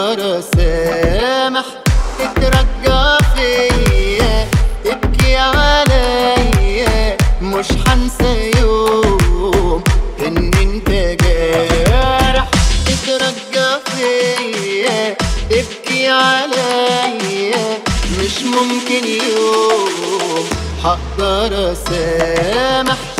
سامح تترجى فيا تبكي عليا، مش حنسى يوم ان انت جارح. تترجى فيا تبكي عليا، مش ممكن يوم حقدر اسامح.